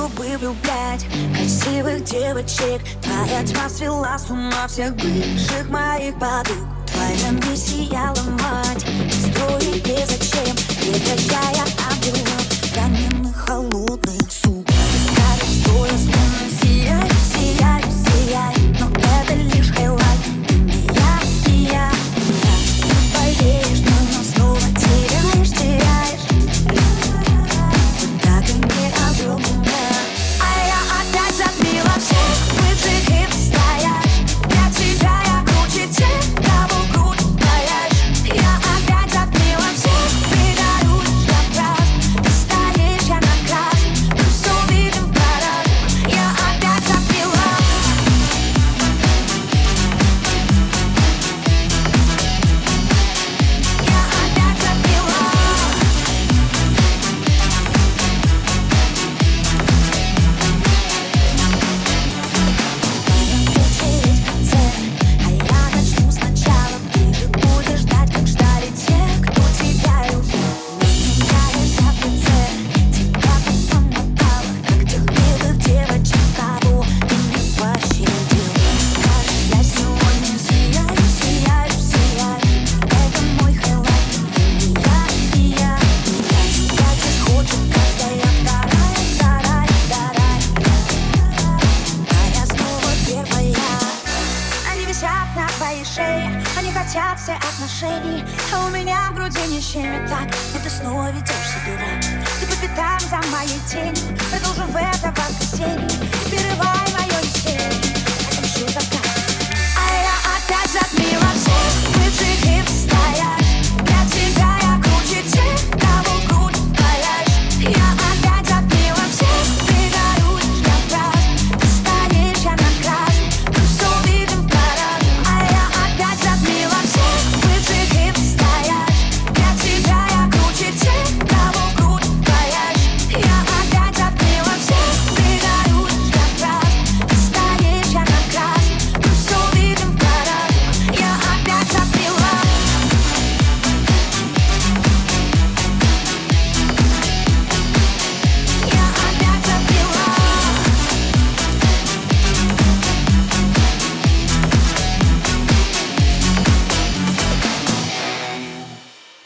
чтобы влюблять красивых девочек. Твоя тьма свела с ума всех бывших моих подруг. Твоя миссия ломать, строить незачем, прекращая объем раненых холодных сук. Ты скажешь, что я словно сияю, сияю, сияю, но это лишь хайлайт. Ты не я, не я, не я. Ты поверишь, но снова теряешь, теряешь. Вот так и не обрел меня. А я опять затмила всех бывших и настоящих. Для тебя я круче тех, кого крутаешь. Я опять затмила всех, придаю лишь вопрос. Ты стоишь, я на красном, мы все видим в парах. Я опять затмила. Я опять затмила. Вечерить концерт, а я начну сначала. Ты же будешь ждать, как ждали те, кто тебя любил. Меняешься в лице, тебя потом мотало, как тех милых девочек, кого ты не пощадил. Скажешь, я сегодня сияю, сияю, сияю. Это мой хайлайт, ты не я, не я, не я. Тебя здесь хочет каждая вторая, вторая, вторая. А я снова первая. Они висят на твоей шее, они хотят все отношений, а у меня в груди не щемит так, будто снова ведет